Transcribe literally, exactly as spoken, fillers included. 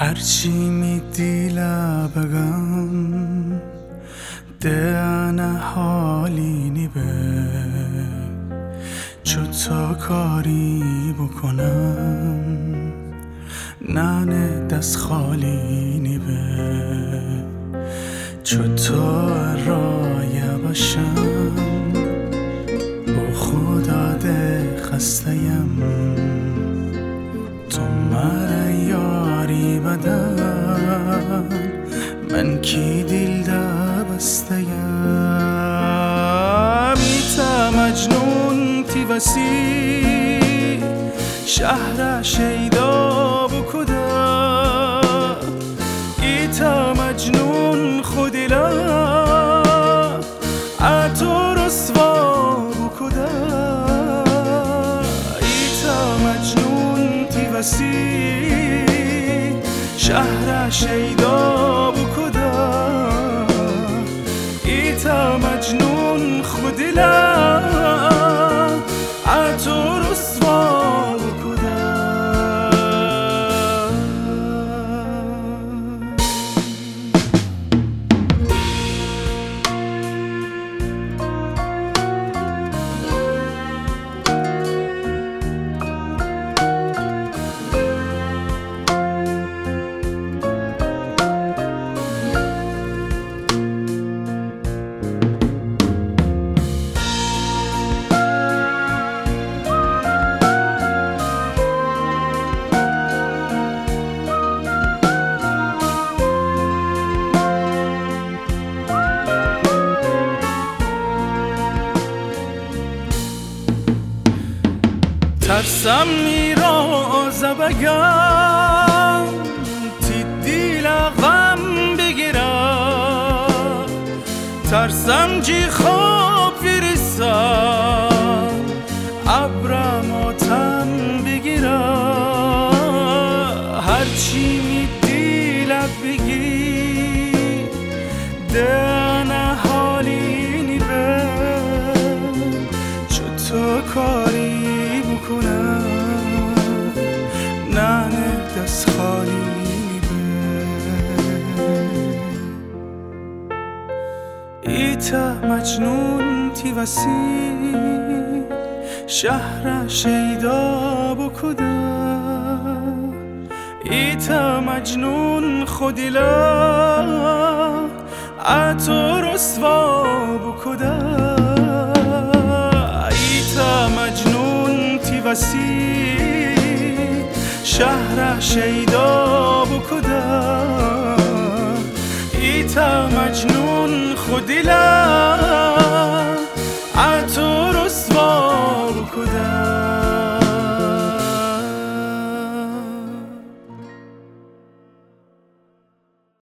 هرچی میدیلا بگم ده حالی نیبه چو تا کاری بکنم ننه دست خالی نیبه چو تا رایه باشم با خدا ده خستیم تو مرا یاری بدن من کی دل ده بستیم ایتا مجنون تی وسی شهر شیدا بکده ایتا مجنون خودلا اتو رسوا بکده ایتا مجنون تی وسی شهر شیدا بکده ایتا مجنون خودلا اتو رسوا ترسم میرازه بگم تی دیل غم بگیرم ترسم جی خواب فریسم ابرم آتم بگیرم هرچی می دیلت بگی دهنه حالی نیبه چو تو کاری ننه دست خالی به ایتا مجنون تی وسی شهر شیدا بکده ایتا مجنون خودلا اتو رسوا بکده ایتا مجنون تی وسی شهر شیدا بکده ایتا مجنون خودلا